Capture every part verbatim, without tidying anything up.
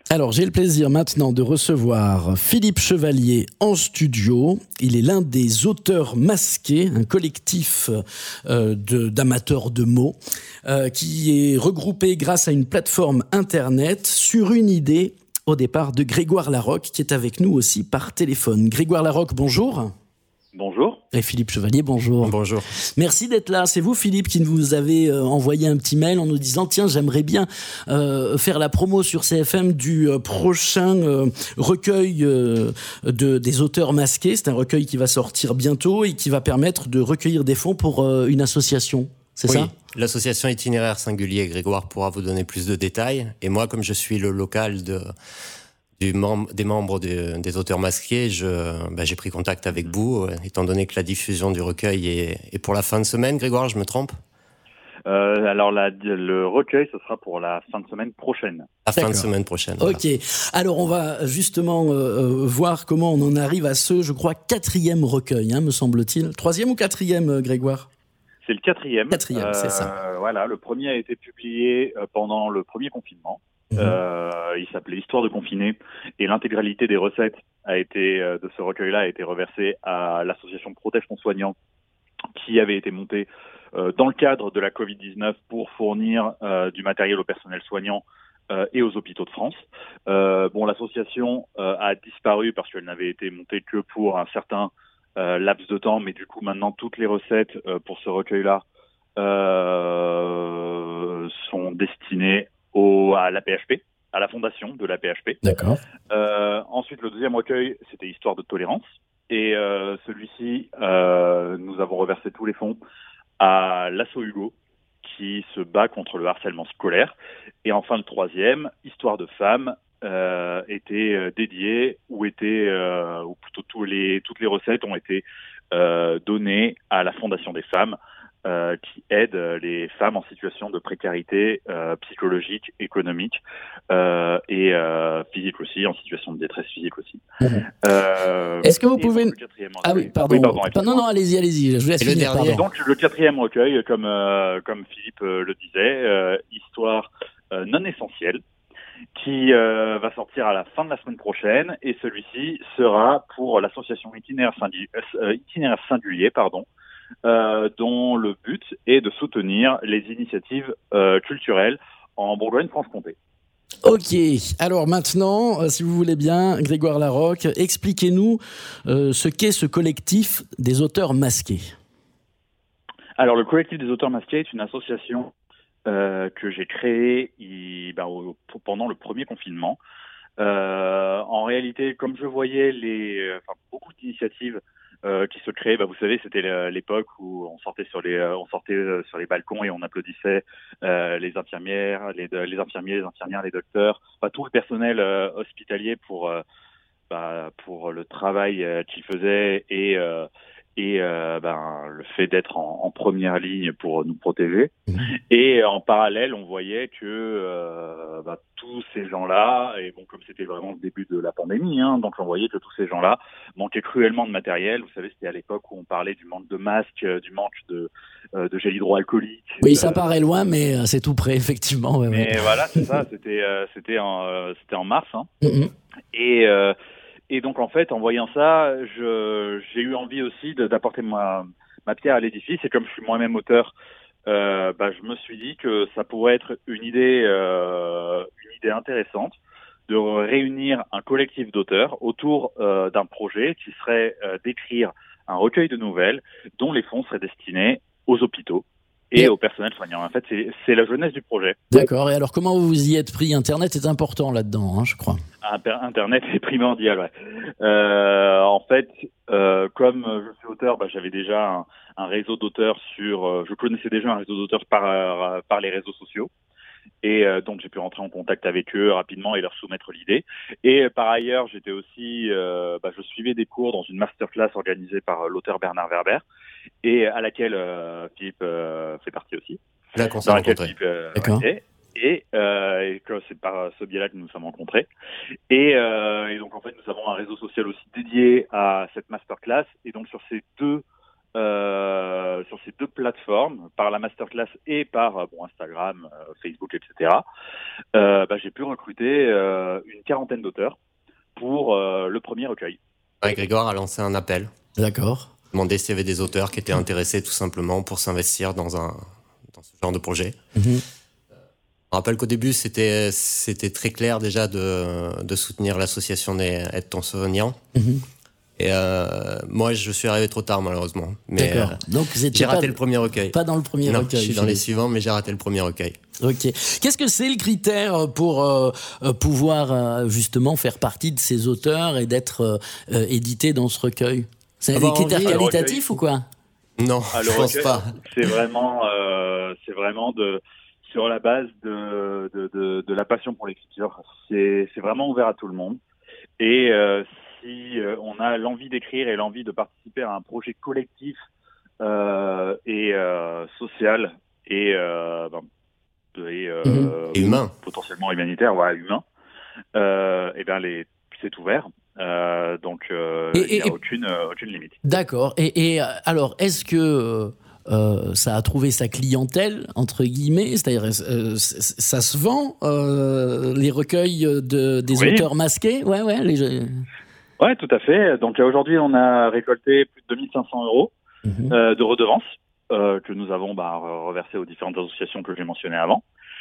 Alors, j'ai le plaisir maintenant de recevoir Philippe Chevalier en studio. Il est l'un des auteurs masqués, un collectif euh, de, d'amateurs de mots, euh, qui est regroupé grâce à une plateforme internet sur une idée, au départ, de Grégoire Larocque, qui est avec nous aussi par téléphone. Grégoire Larocque, bonjour. Bonjour. Et Philippe Chevalier, bonjour. Bonjour. Merci d'être là. C'est vous, Philippe, qui nous avez euh, envoyé un petit mail en nous disant « Tiens, j'aimerais bien euh, faire la promo sur C F M du euh, prochain euh, recueil euh, de, des auteurs masqués. C'est un recueil qui va sortir bientôt et qui va permettre de recueillir des fonds pour euh, une association. » C'est oui, ça ? L'association Itinéraire Singulier, Grégoire pourra vous donner plus de détails. Et moi, comme je suis le local de... Du membre, des membres de, des auteurs masqués, je, ben, j'ai pris contact avec vous, euh, étant donné que la diffusion du recueil est, est pour la fin de semaine. Grégoire, je me trompe ? euh, Alors, la, le recueil, ce sera pour la fin de semaine prochaine. La fin D'accord. de semaine prochaine. Ok. Voilà. Alors, on va justement euh, voir comment on en arrive à ce, je crois, quatrième recueil, hein, me semble-t-il. Troisième ou quatrième, Grégoire ? C'est le quatrième. Quatrième, euh, c'est ça. Voilà, le premier a été publié pendant le premier confinement. Mmh. Euh, il s'appelait Histoire de confiner et l'intégralité des recettes a été euh, de ce recueil-là a été reversée à l'association Protège ton soignant qui avait été montée euh, dans le cadre de la covid dix-neuf pour fournir euh, du matériel au personnel soignant euh, et aux hôpitaux de France. Euh, bon, l'association euh, a disparu parce qu'elle n'avait été montée que pour un certain euh, laps de temps, mais du coup maintenant toutes les recettes euh, pour ce recueil-là euh, sont destinées Au, à l'A P H P, à la fondation de l'A P H P. D'accord. Euh, ensuite, le deuxième recueil, c'était Histoire de tolérance. Et euh, celui-ci, euh, nous avons reversé tous les fonds à l'Asso Hugo, qui se bat contre le harcèlement scolaire. Et enfin, le troisième, Histoire de femmes, euh, était euh, dédié, ou était, euh, ou plutôt tous les, toutes les recettes ont été euh, données à la Fondation des femmes, Euh, qui aide les femmes en situation de précarité euh, psychologique, économique euh, et euh, physique aussi, en situation de détresse physique aussi. Mmh. Euh, Est-ce que vous pouvez... Donc, ah oui, pardon. Oui, pardon non, non, allez-y, allez-y, je vous laisse et finir, le dernier. pardon. Donc, le quatrième recueil, comme, euh, comme Philippe euh, le disait, euh, Histoire euh, non essentielle, qui euh, va sortir à la fin de la semaine prochaine, et celui-ci sera pour l'association Itinéraire Singulier, euh, Itinéraire Singulier, pardon, Euh, dont le but est de soutenir les initiatives euh, culturelles en Bourgogne-Franche-Comté. Ok, alors maintenant, euh, si vous voulez bien, Grégoire Larocque, expliquez-nous euh, ce qu'est ce collectif des auteurs masqués. Alors, le collectif des auteurs masqués est une association euh, que j'ai créée il, bah, au, pendant le premier confinement. Euh, en réalité, comme je voyais les, enfin, beaucoup d'initiatives Euh, qui se créait, bah, vous savez, c'était l'époque où on sortait sur les, euh, on sortait euh, sur les balcons et on applaudissait euh, les infirmières, les, les infirmiers, les infirmières, les docteurs, bah, tout le personnel euh, hospitalier pour, euh, bah, pour le travail euh, qu'ils faisaient et euh, et euh, ben le fait d'être en, en première ligne pour nous protéger. Mmh. Et en parallèle, on voyait que euh, bah, tous ces gens-là, et bon, comme c'était vraiment le début de la pandémie, hein, donc on voyait que tous ces gens-là manquaient cruellement de matériel. Vous savez, c'était à l'époque où on parlait du manque de masques, euh, du manque de, euh, de gel hydroalcoolique. Oui, ça euh, paraît loin, mais euh, c'est tout près, effectivement. Ouais, mais ouais. voilà, c'est ça, c'était, euh, c'était, en, euh, c'était en mars. Hein. Mm-hmm. Et... Euh, Et donc, en fait, en voyant ça, je, j'ai eu envie aussi de, d'apporter ma, ma pierre à l'édifice. Et comme je suis moi-même auteur, euh, bah, je me suis dit que ça pourrait être une idée, euh, une idée intéressante de réunir un collectif d'auteurs autour euh, d'un projet qui serait euh, d'écrire un recueil de nouvelles dont les fonds seraient destinés aux hôpitaux et yeah. au personnel soignant. En fait, c'est, c'est la jeunesse du projet. D'accord. Et alors, comment vous y êtes pris ? Internet est important là-dedans, hein, je crois. Internet est primordial, ouais. Euh, en fait, euh, comme je suis auteur, bah, j'avais déjà un, un réseau d'auteurs sur... Euh, je connaissais déjà un réseau d'auteurs par, euh, par les réseaux sociaux. Et euh, donc, j'ai pu rentrer en contact avec eux rapidement et leur soumettre l'idée. Et euh, par ailleurs, j'étais aussi... Euh, bah, je suivais des cours dans une masterclass organisée par l'auteur Bernard Werber et à laquelle euh, Philippe euh, fait partie aussi. Là qu'on s'est rencontrés. Philippe, euh, D'accord. Ouais, et, euh, et que c'est par ce biais-là que nous nous sommes rencontrés. Et, euh, et donc, en fait, nous avons un réseau social aussi dédié à cette masterclass. Et donc, sur ces deux euh, sur ces deux plateformes, par la masterclass et par euh, bon, Instagram, euh, Facebook, et cetera, euh, bah, j'ai pu recruter euh, une quarantaine d'auteurs pour euh, le premier recueil. Ouais, Grégoire a lancé un appel. D'accord. Demandé s'il y avait des auteurs qui étaient intéressés tout simplement pour s'investir dans, un, dans ce genre de projet. Mm-hmm. Je rappelle qu'au début, c'était, c'était très clair déjà de, de soutenir l'association des aide-ton-soignant. Mm-hmm. Et euh, moi, je suis arrivé trop tard, malheureusement. Mais D'accord. Euh, Donc, vous j'ai raté pas, le premier recueil. Pas dans le premier non, recueil. Je suis dans les suivants, mais j'ai raté le premier recueil. Ok. Qu'est-ce que c'est le critère pour euh, pouvoir euh, justement faire partie de ces auteurs et d'être euh, édité dans ce recueil? C'est des critères envie, qualitatifs ou quoi? Non, ah, je pense pas. C'est vraiment, euh, c'est vraiment de sur la base de de, de, de la passion pour l'écriture. C'est, c'est vraiment ouvert à tout le monde. Et euh, si euh, on a l'envie d'écrire et l'envie de participer à un projet collectif euh, et euh, social et, euh, ben, et, euh, mmh. et humain, potentiellement humanitaire, voilà, humain, euh, et ben les, c'est ouvert. Euh, donc euh, il n'y a et, aucune, euh, aucune limite. D'accord. Et, et alors, est-ce que euh, ça a trouvé sa clientèle, entre guillemets, c'est-à-dire euh, ça se vend, euh, les recueils de, des oui. auteurs masqués? Ouais, ouais, les... ouais, tout à fait. Donc aujourd'hui, on a récolté plus de deux mille cinq cents euros mmh. euh, de redevances euh, que nous avons bah, reversées aux différentes associations que j'ai mentionnées avant.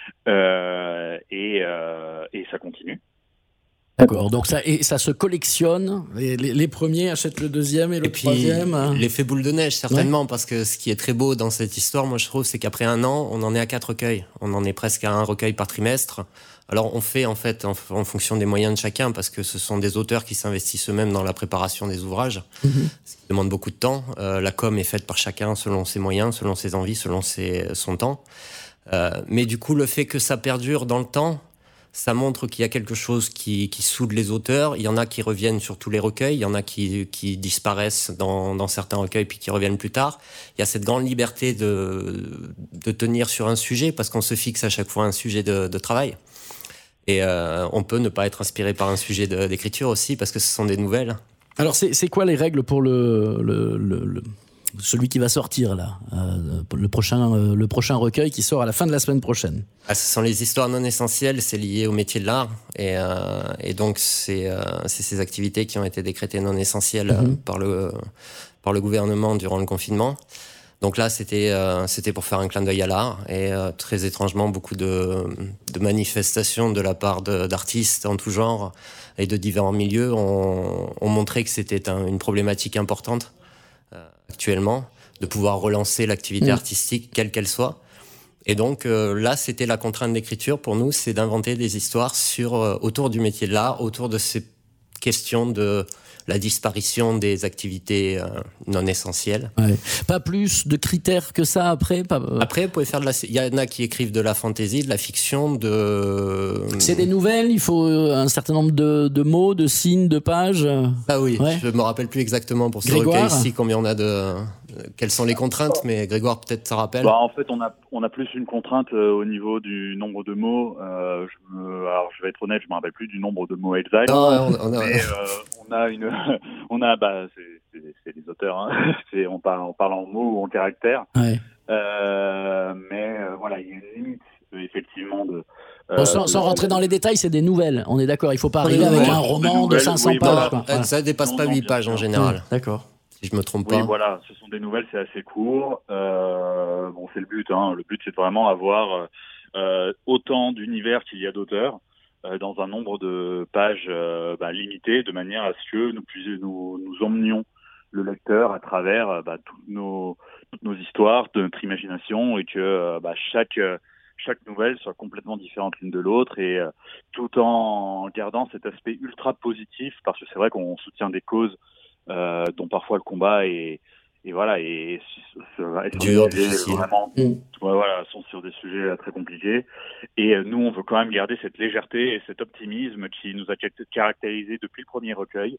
Euh, et, euh, et ça continue. D'accord, donc ça, et ça se collectionne, les, les, les premiers achètent le deuxième et le et puis, troisième. Hein. L'effet boule de neige, certainement, ouais. Parce que ce qui est très beau dans cette histoire, moi je trouve, c'est qu'après un an, on en est à quatre recueils. On en est presque à un recueil par trimestre. Alors on fait en fait en, en fonction des moyens de chacun, parce que ce sont des auteurs qui s'investissent eux-mêmes dans la préparation des ouvrages, mmh. ce qui demande beaucoup de temps. Euh, la com est faite par chacun selon ses moyens, selon ses envies, selon ses, son temps. Euh, mais du coup, le fait que ça perdure dans le temps, ça montre qu'il y a quelque chose qui, qui soude les auteurs. Il y en a qui reviennent sur tous les recueils, il y en a qui, qui disparaissent dans, dans certains recueils puis qui reviennent plus tard. Il y a cette grande liberté de, de tenir sur un sujet, parce qu'on se fixe à chaque fois un sujet de, de travail. Et euh, on peut ne pas être inspiré par un sujet de, d'écriture aussi, parce que ce sont des nouvelles. Alors, c'est, c'est quoi les règles pour le... le, le, le... celui qui va sortir là, euh, le prochain, euh, le prochain recueil qui sort à la fin de la semaine prochaine? Ah, ce sont les histoires non essentielles, c'est lié au métier de l'art, et, euh, et donc c'est, euh, c'est ces activités qui ont été décrétées non essentielles mm-hmm. euh, par le par le gouvernement durant le confinement. Donc là, c'était euh, c'était pour faire un clin d'œil à l'art, et euh, très étrangement, beaucoup de de manifestations de la part de, d'artistes en tout genre et de différents milieux ont, ont montré que c'était un, une problématique importante. Actuellement, de pouvoir relancer l'activité mmh. artistique, quelle qu'elle soit. Et donc euh, là, c'était la contrainte d'écriture pour nous, c'est d'inventer des histoires sur, euh, autour du métier de l'art, autour de ces questions de la disparition des activités euh, non essentielles. Ouais. Pas plus de critères que ça après pas... Après, vous pouvez faire de la... il y en a qui écrivent de la fantaisie, de la fiction, de... C'est des nouvelles, il faut un certain nombre de, de mots, de signes, de pages. Ah oui, ouais. Je me rappelle plus exactement pour ce recueil-ci combien on a de... Quelles sont les contraintes, mais Grégoire peut-être ça rappelle. Bah, en fait, on a on a plus une contrainte euh, au niveau du nombre de mots. Euh, je me, alors je vais être honnête, je me rappelle plus du nombre de mots exacts. Non, on, on a, mais euh, on a une, on a bah c'est c'est, c'est les auteurs, hein. c'est on parle on parle en mots ou en caractères. Ouais. Euh, mais euh, voilà, il y a une limite effectivement de. Euh, bon, sans, sans rentrer dans les détails, c'est des nouvelles. On est d'accord, il faut pas arriver avec ouais, un roman de cinq cents oui, pages. Voilà. Voilà. Ça dépasse non, pas non, huit pages sûr. En général. Ouais, d'accord. Si je me trompe oui, pas. Voilà, ce sont des nouvelles, c'est assez court. Euh, bon, c'est le but. Hein. Le but, c'est de vraiment avoir euh, autant d'univers qu'il y a d'auteurs euh, dans un nombre de pages euh, bah, limité, de manière à ce que nous puissions nous, nous emmenions le lecteur à travers bah, toutes nos toutes nos histoires, de notre imagination, et que bah, chaque chaque nouvelle soit complètement différente l'une de l'autre, et euh, tout en gardant cet aspect ultra positif, parce que c'est vrai qu'on soutient des causes Euh, dont parfois le combat est et voilà et, et, et dur, difficile. Vraiment, mmh. ouais, voilà, sont sur des sujets très compliqués, et euh, nous on veut quand même garder cette légèreté et cet optimisme qui nous a caractérisé depuis le premier recueil,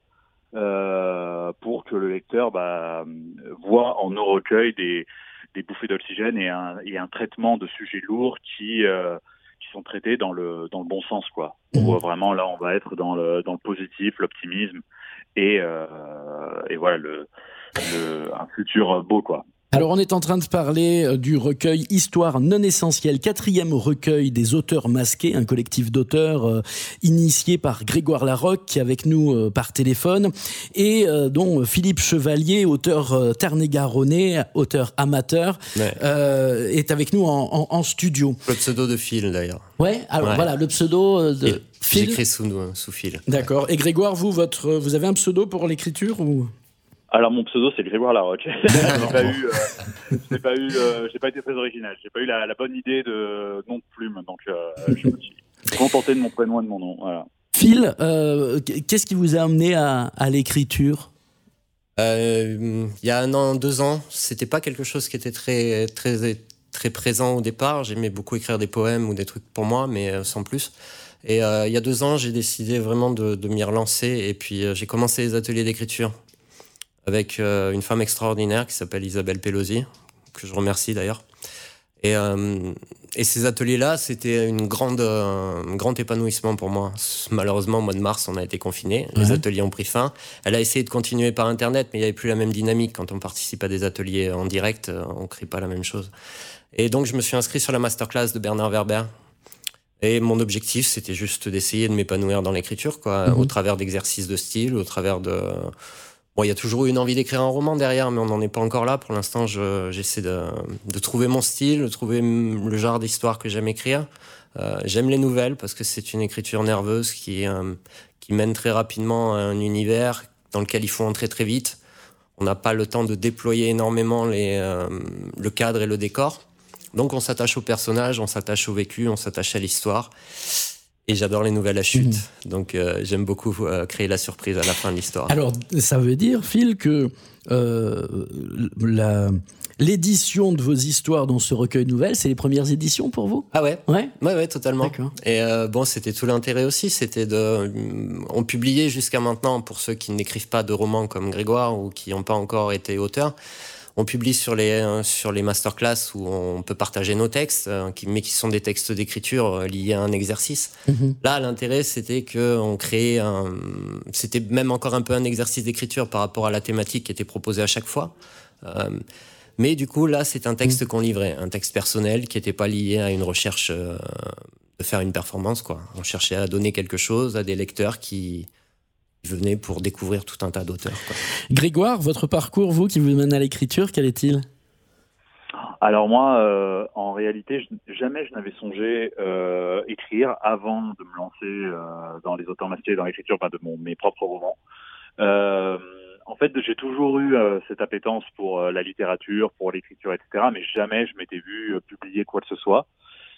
euh, pour que le lecteur bah, voit en nos recueils des, des bouffées d'oxygène et un, et un traitement de sujets lourds qui euh, qui qui sont traités dans le dans le bon sens, quoi. Mmh. On voit vraiment là, on va être dans le dans le positif, l'optimisme et euh, et voilà le, le un futur beau, quoi. Alors, on est en train de parler du recueil Histoire non essentielle, quatrième recueil des auteurs masqués, un collectif d'auteurs euh, initié par Grégoire Larocque, qui est avec nous euh, par téléphone, et euh, dont Philippe Chevalier, auteur euh, tarn-et-garonnais, auteur amateur, ouais. euh, est avec nous en, en, en studio. Le pseudo de Phil, d'ailleurs. Ouais, alors ouais. voilà, le pseudo de et Phil. J'écris sous, sous Phil. D'accord. Ouais. Et Grégoire, vous, votre, vous avez un pseudo pour l'écriture ou... Alors mon pseudo c'est Grégoire Larocque. j'ai pas eu, euh, j'ai pas eu, euh, j'ai pas été très original. J'ai pas eu la, la bonne idée de nom de plume, donc euh, je me suis contenté de mon prénom et de mon nom. Voilà. Phil, euh, qu'est-ce qui vous a amené à, à l'écriture ? euh, Il y a un an, deux ans, c'était pas quelque chose qui était très, très, très présent au départ. J'aimais beaucoup écrire des poèmes ou des trucs pour moi, mais sans plus. Et euh, il y a deux ans, j'ai décidé vraiment de, de m'y relancer. Et puis euh, j'ai commencé les ateliers d'écriture avec euh, une femme extraordinaire qui s'appelle Isabelle Pelosi, que je remercie d'ailleurs. Et, euh, et ces ateliers-là, c'était une grande, euh, un grand épanouissement pour moi. Malheureusement, au mois de mars, on a été confinés, les ouais. ateliers ont pris fin. Elle a essayé de continuer par Internet, mais il n'y avait plus la même dynamique. Quand on participe à des ateliers en direct, on ne crée pas la même chose. Et donc, je me suis inscrit sur la masterclass de Bernard Werber. Et mon objectif, c'était juste d'essayer de m'épanouir dans l'écriture, quoi, mmh. au travers d'exercices de style, au travers de... Bon, il y a toujours eu une envie d'écrire un roman derrière, mais on n'en est pas encore là. Pour l'instant, je, j'essaie de, de trouver mon style, de trouver le genre d'histoire que j'aime écrire. Euh, j'aime les nouvelles parce que c'est une écriture nerveuse qui, euh, qui mène très rapidement à un univers dans lequel il faut entrer très vite. On n'a pas le temps de déployer énormément les, euh, le cadre et le décor. Donc, on s'attache aux personnages, on s'attache au vécu, on s'attache à l'histoire. Et j'adore les nouvelles à chute, mmh. donc euh, j'aime beaucoup euh, créer la surprise à la fin de l'histoire. Alors, ça veut dire, Phil, que euh, la, l'édition de vos histoires dans ce recueil de nouvelles, c'est les premières éditions pour vous ? Ah ouais, ouais, ouais, ouais, totalement. D'accord. Et euh, bon, c'était tout l'intérêt aussi, c'était de, on publiait jusqu'à maintenant pour ceux qui n'écrivent pas de romans comme Grégoire ou qui n'ont pas encore été auteurs. On publie sur les, euh, sur les masterclass où on peut partager nos textes, euh, qui, mais qui sont des textes d'écriture euh, liés à un exercice. Mmh. Là, l'intérêt, c'était qu'on créait un... C'était même encore un peu un exercice d'écriture par rapport à la thématique qui était proposée à chaque fois. Euh, mais du coup, là, c'est un texte mmh. qu'on livrait, un texte personnel qui n'était pas lié à une recherche euh, de faire une performance, quoi. On cherchait à donner quelque chose à des lecteurs qui... venez pour découvrir tout un tas d'auteurs, quoi. Grégoire, votre parcours, vous, qui vous mène à l'écriture, quel est-il ? Alors moi, euh, en réalité, je, jamais je n'avais songé euh, écrire avant de me lancer euh, dans les auteurs masqués, dans l'écriture enfin, de mon, mes propres romans. Euh, en fait, j'ai toujours eu euh, cette appétence pour euh, la littérature, pour l'écriture, et cetera. Mais jamais je m'étais vu euh, publier quoi que ce soit.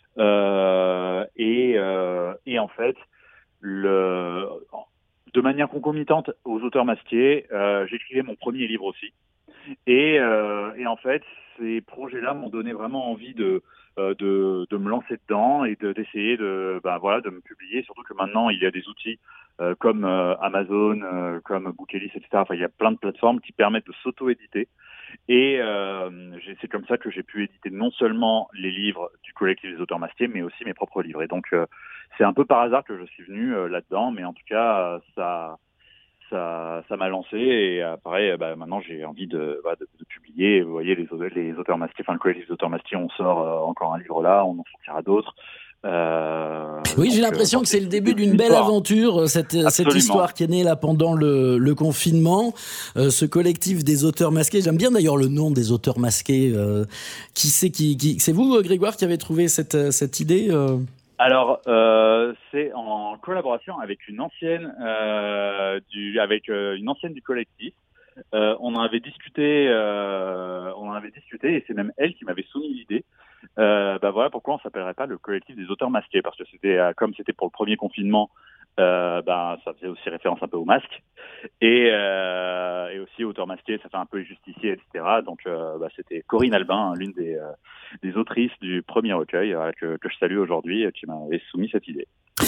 Euh, et, euh, et en fait, le... de manière concomitante aux auteurs masqués, euh, j'écrivais mon premier livre aussi. Et, euh, et en fait, ces projets-là m'ont donné vraiment envie de, euh, de, de me lancer dedans et de, d'essayer de, ben voilà, de me publier. Surtout que maintenant, il y a des outils euh, comme euh, Amazon, euh, comme Bookelis, et cetera. Enfin, il y a plein de plateformes qui permettent de s'auto-éditer. Et euh, c'est comme ça que j'ai pu éditer non seulement les livres du collectif des auteurs masqués, mais aussi mes propres livres. Et donc, euh, c'est un peu par hasard que je suis venu euh, là-dedans, mais en tout cas, euh, ça, ça, ça m'a lancé. Et euh, pareil, bah, maintenant, j'ai envie de, bah, de, de publier. Vous voyez, les, les auteurs masqués, enfin le collectif des auteurs masqués, on sort euh, encore un livre là, on en sortira d'autres. Euh, oui, donc, j'ai l'impression euh, que c'est le début d'une belle aventure, cette, cette histoire qui est née là pendant le, le confinement. Euh, ce collectif des auteurs masqués, j'aime bien d'ailleurs le nom des auteurs masqués. Euh, qui c'est qui, qui, c'est vous, Grégoire, qui avez trouvé cette, cette idée euh Alors, euh, c'est en collaboration avec une ancienne, euh, du, avec euh, une ancienne du collectif. Euh, on en avait discuté, euh, on en avait discuté, et c'est même elle qui m'avait soumis l'idée. Euh, bah voilà pourquoi on s'appellerait pas le collectif des auteurs masqués, parce que c'était euh, comme c'était pour le premier confinement, euh, bah ça faisait aussi référence un peu aux masques et, euh, et aussi auteurs masqués, ça fait un peu justicier, et cetera. Donc euh, bah, c'était Corinne Albin, l'une des, euh, des autrices du premier recueil euh, que, que je salue aujourd'hui, qui m'avait soumis cette idée.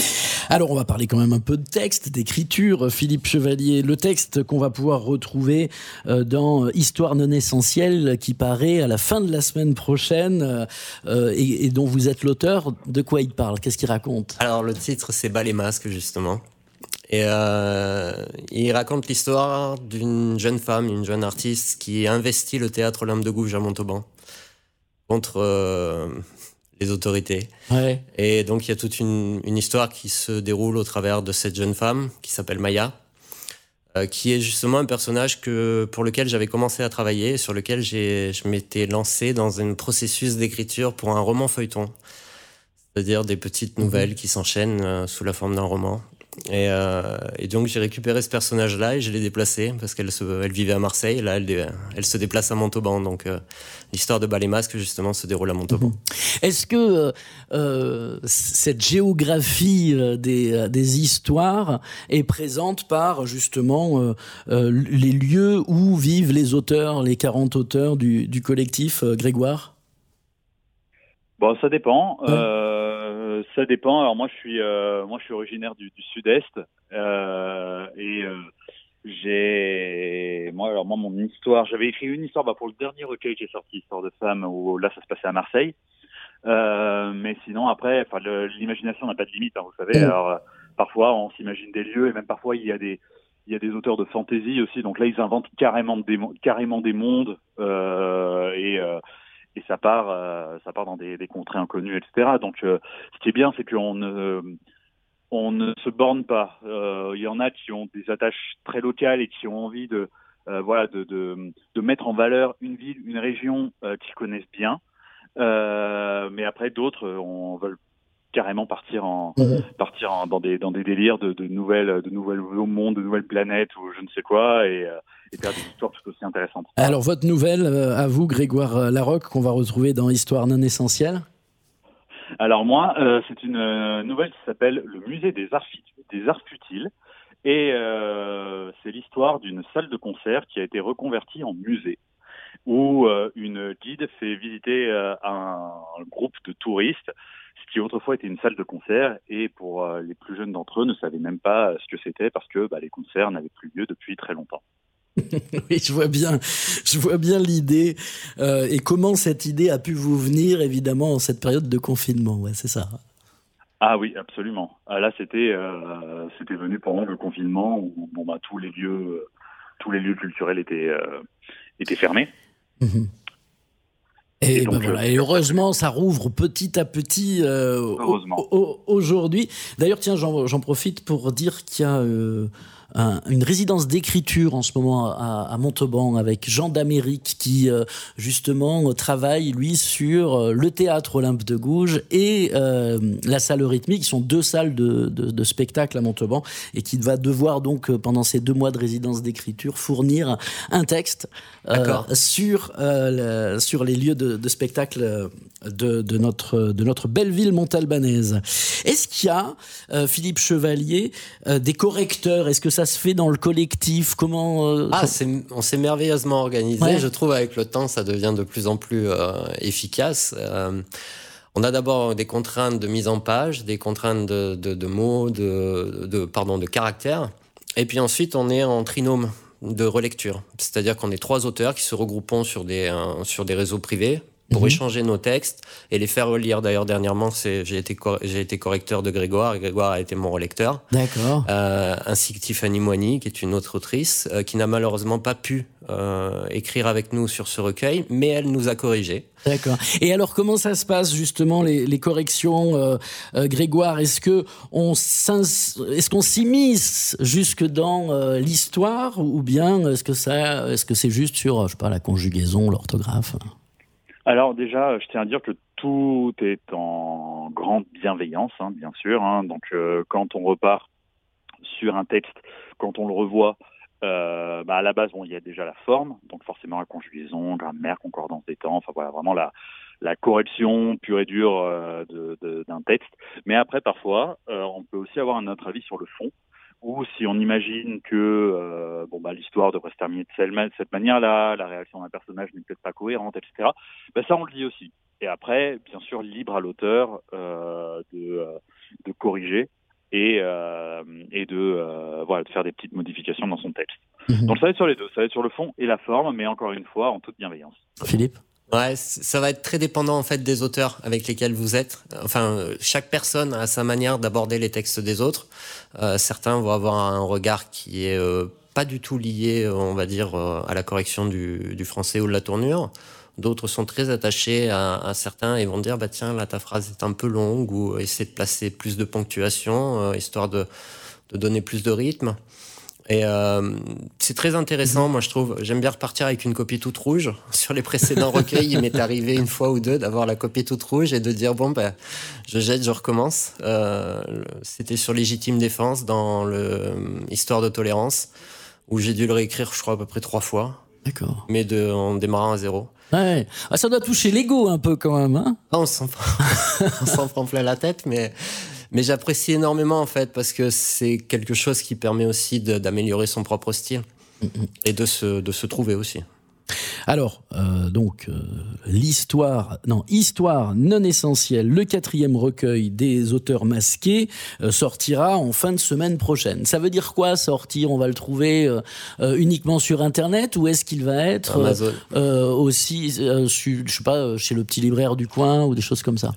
Alors, on va parler quand même un peu de texte, d'écriture, Philippe Chevalier. Le texte qu'on va pouvoir retrouver euh, dans Histoire non essentielle, qui paraît à la fin de la semaine prochaine, euh, et, et dont vous êtes l'auteur, de quoi il parle? Qu'est-ce qu'il raconte? Alors, le titre, c'est Bas les masques, justement. Et euh, il raconte l'histoire d'une jeune femme, une jeune artiste, qui investit le théâtre Olympe de Gouges à Montauban contre euh, les autorités. Ouais. Et donc, il y a toute une, une histoire qui se déroule au travers de cette jeune femme, qui s'appelle Maya, euh, qui est justement un personnage que, pour lequel j'avais commencé à travailler, sur lequel j'ai, je m'étais lancé dans un processus d'écriture pour un roman feuilleton. C'est-à-dire des petites nouvelles mmh. qui s'enchaînent euh, sous la forme d'un roman. Et, euh, et donc j'ai récupéré ce personnage-là et je l'ai déplacé parce qu'elle se, elle vivait à Marseille. Et là, elle, elle se déplace à Montauban. Donc euh, l'histoire de Bas les masques justement se déroule à Montauban. Mmh. Est-ce que euh, cette géographie des, des histoires est présente par justement euh, euh, les lieux où vivent les auteurs, les quarante auteurs du, du collectif euh, Grégoire? Bon, ça dépend. Ouais. Euh, ça dépend. Alors moi, je suis, euh, moi, je suis originaire du, du Sud-Est euh, et euh, j'ai, moi, alors moi, mon histoire, j'avais écrit une histoire bah, pour le dernier recueil qui est sorti, Histoire de femme, où là, ça se passait à Marseille. Euh, mais sinon, après, enfin, le, l'imagination n'a pas de limite, hein, vous savez. Alors, euh, parfois, on s'imagine des lieux et même parfois, il y a des, il y a des auteurs de fantasy aussi. Donc là, ils inventent carrément des, carrément des mondes euh, et euh, et ça part, euh, ça part dans des, des contrées inconnues, et cetera. Donc, euh, ce qui est bien, c'est qu'on ne, on ne se borne pas. Euh, il y en a qui ont des attaches très locales et qui ont envie de, euh, voilà, de, de, de mettre en valeur une ville, une région euh, qu'ils connaissent bien. Euh, mais après, d'autres, on veut carrément partir en, mmh. partir en, dans des, dans des délires de, de nouvelles, de nouvelles mondes, de nouvelles planètes ou je ne sais quoi, et, euh, et faire des histoires tout aussi intéressantes. Alors, votre nouvelle, euh, à vous, Grégoire Larocque, qu'on va retrouver dans Histoire non essentielle? Alors moi, euh, c'est une euh, nouvelle qui s'appelle Le Musée des Arts, des Arts Futiles, et euh, c'est l'histoire d'une salle de concert qui a été reconvertie en musée, où euh, une guide fait visiter euh, un, un groupe de touristes, ce qui autrefois était une salle de concert, et pour euh, les plus jeunes d'entre eux ne savaient même pas ce que c'était parce que bah, les concerts n'avaient plus lieu depuis très longtemps. Oui, je vois bien, je vois bien l'idée euh, et comment cette idée a pu vous venir évidemment en cette période de confinement. Ouais, c'est ça. Ah oui, absolument. Ah, là, c'était euh, c'était venu pendant le confinement où bon bah tous les lieux, euh, tous les lieux culturels étaient euh, étaient fermés. Mmh. Et, et, donc, ben voilà. euh, Et heureusement, ça rouvre petit à petit euh, heureusement. au, au, aujourd'hui. D'ailleurs, tiens, j'en, j'en profite pour dire qu'il y a euh, un, une résidence d'écriture en ce moment à, à Montauban avec Jean d'Amérique qui, euh, justement, travaille, lui, sur le théâtre Olympe de Gouges et euh, la salle rythmique, qui sont deux salles de, de, de spectacle à Montauban et qui va devoir, donc, pendant ces deux mois de résidence d'écriture, fournir un texte euh, sur, euh, le, sur les lieux de de spectacle de, de, notre, de notre belle ville montalbanaise. Est-ce qu'il y a, euh, Philippe Chevalier, euh, des correcteurs? Est-ce que ça se fait dans le collectif? Comment euh, Ah, c'est, on s'est merveilleusement organisé. Ouais. Je trouve avec le temps, ça devient de plus en plus euh, efficace. Euh, on a d'abord des contraintes de mise en page, des contraintes de, de, de mots, de, de, pardon, de caractères. Et puis ensuite, on est en trinôme de relecture. C'est-à-dire qu'on est trois auteurs qui se regroupons sur des, euh, sur des réseaux privés pour mmh. échanger nos textes et les faire relire. D'ailleurs, dernièrement, c'est, j'ai, été cor- j'ai été correcteur de Grégoire et Grégoire a été mon relecteur. D'accord. Euh, ainsi que Tiffany Moigny, qui est une autre autrice, euh, qui n'a malheureusement pas pu euh, écrire avec nous sur ce recueil, mais elle nous a corrigés. D'accord. Et alors, comment ça se passe justement les, les corrections, euh, euh, Grégoire? Est-ce que on est-ce qu'on s'immisce jusque dans euh, l'histoire ou bien est-ce que ça, est-ce que c'est juste sur, je sais pas, la conjugaison, l'orthographe? Alors déjà, je tiens à dire que tout est en grande bienveillance, hein, bien sûr. Hein. Donc euh, quand on repart sur un texte, quand on le revoit, euh, bah à la base, bon, il y a déjà la forme, donc forcément la conjugaison, grammaire, concordance des temps, enfin voilà, vraiment la, la correction pure et dure euh, de, de, d'un texte. Mais après, parfois, euh, on peut aussi avoir un autre avis sur le fond, ou si on imagine que euh, bon bah l'histoire devrait se terminer de cette manière-là, la réaction d'un personnage n'est peut-être pas cohérente, et cetera. Ben ça, on le dit aussi. Et après, bien sûr, libre à l'auteur euh, de, euh, de corriger et, euh, et de, euh, voilà, de faire des petites modifications dans son texte. Mmh. Donc ça va être sur les deux, ça va être sur le fond et la forme, mais encore une fois, en toute bienveillance. Philippe ? Ouais, ça va être très dépendant en fait des auteurs avec lesquels vous êtes. Enfin, chaque personne a sa manière d'aborder les textes des autres. Euh, certains vont avoir un regard qui est euh, pas du tout lié, on va dire, euh, à la correction du, du français ou de la tournure. D'autres sont très attachés à, à certains et vont dire bah tiens là ta phrase est un peu longue ou essaie de placer plus de ponctuation euh, histoire de, de donner plus de rythme. Et euh, c'est très intéressant, moi je trouve. J'aime bien repartir avec une copie toute rouge. Sur les précédents recueils, il m'est arrivé une fois ou deux d'avoir la copie toute rouge et de dire bon ben je jette, je recommence. Euh, c'était sur Légitime Défense dans le Histoire de tolérance où j'ai dû le réécrire, je crois à peu près trois fois. D'accord. Mais de, en démarrant à zéro. Ouais. Ah, ça doit toucher l'ego un peu quand même, hein ? Ah, on s'en on s'en prend plein la tête, mais. Mais j'apprécie énormément en fait parce que c'est quelque chose qui permet aussi de, d'améliorer son propre style mmh. et de se, de se trouver aussi. Alors, euh, donc, euh, l'histoire, non, Histoire non essentielle, le quatrième recueil des auteurs masqués, euh, sortira en fin de semaine prochaine. Ça veut dire quoi, sortir ? On va le trouver euh, euh, uniquement sur Internet ou est-ce qu'il va être Amazon. euh, aussi, euh, su, je sais pas, chez le petit libraire du coin ou des choses comme ça ?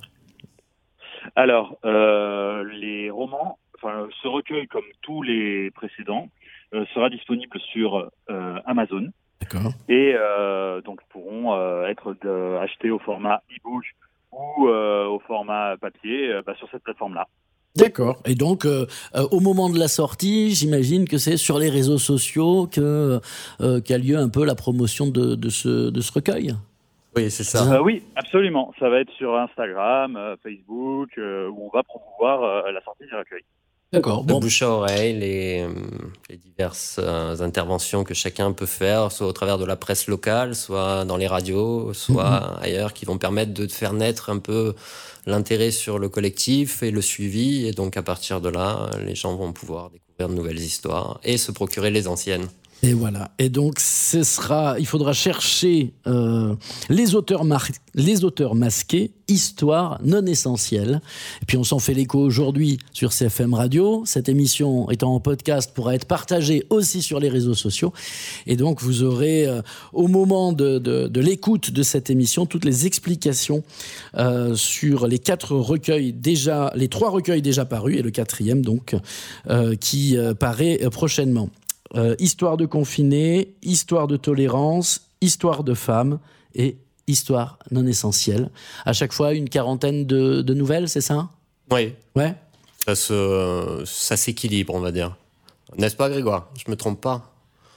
Alors, euh, les romans, enfin, ce recueil, comme tous les précédents, euh, sera disponible sur euh, Amazon. D'accord. Et euh, donc pourront euh, être de, achetés au format e-book ou euh, au format papier euh, bah, sur cette plateforme-là. D'accord. Et donc, euh, euh, au moment de la sortie, j'imagine que c'est sur les réseaux sociaux que euh, qu'a lieu un peu la promotion de, de, ce, de ce recueil. Oui, c'est ça. Euh, oui, absolument. Ça va être sur Instagram, euh, Facebook, euh, où on va promouvoir euh, la sortie du recueil. D'accord. De Bon. bouche à oreille, les, les diverses euh, interventions que chacun peut faire, soit au travers de la presse locale, soit dans les radios, soit mmh. ailleurs, qui vont permettre de faire naître un peu l'intérêt sur le collectif et le suivi. Et donc, à partir de là, les gens vont pouvoir découvrir de nouvelles histoires et se procurer les anciennes. Et voilà. Et donc, ce sera, il faudra chercher euh, les auteurs mar- les auteurs masqués, Histoire non essentielle. Et puis, on s'en fait l'écho aujourd'hui sur C F M Radio. Cette émission étant en podcast pourra être partagée aussi sur les réseaux sociaux. Et donc, vous aurez, euh, au moment de, de, de l'écoute de cette émission, toutes les explications euh, sur les quatre recueils déjà, les trois recueils déjà parus et le quatrième donc euh, qui euh, paraît prochainement. Euh, histoire de confinés, histoire de tolérance, histoire de femmes et histoire non essentielle. À chaque fois, une quarantaine de, de nouvelles, c'est ça ? Oui. Ouais. Ça, se, ça s'équilibre, on va dire. N'est-ce pas, Grégoire ? Je me trompe pas ?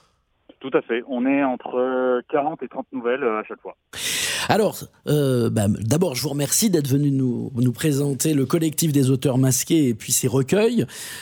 Tout à fait. On est entre quarante et trente nouvelles à chaque fois. Alors, euh, bah, d'abord, je vous remercie d'être venu nous, nous présenter le collectif des auteurs masqués et puis ces recueils.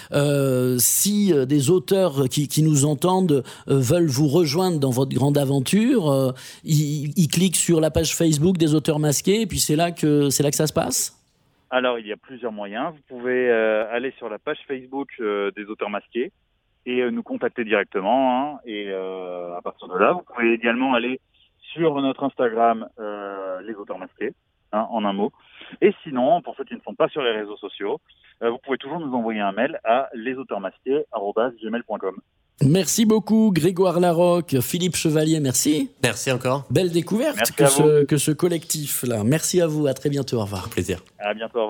Euh, si euh, des auteurs qui, qui nous entendent euh, veulent vous rejoindre dans votre grande aventure, euh, ils, ils cliquent sur la page Facebook des auteurs masqués et puis c'est là que, c'est là que ça se passe ? Alors, il y a plusieurs moyens. Vous pouvez euh, aller sur la page Facebook euh, des auteurs masqués et euh, nous contacter directement. Hein, et euh, à partir de là, vous pouvez également aller sur notre Instagram, euh, les auteurs masqués, hein, en un mot. Et sinon, pour ceux qui ne sont pas sur les réseaux sociaux, euh, vous pouvez toujours nous envoyer un mail à lesauteurmasqués arobase gmail point com. Merci beaucoup, Grégoire Larocque, Philippe Chevalier, merci. Merci encore. Belle découverte que ce, que ce collectif-là. Merci à vous, à très bientôt, au revoir. Un plaisir. À bientôt.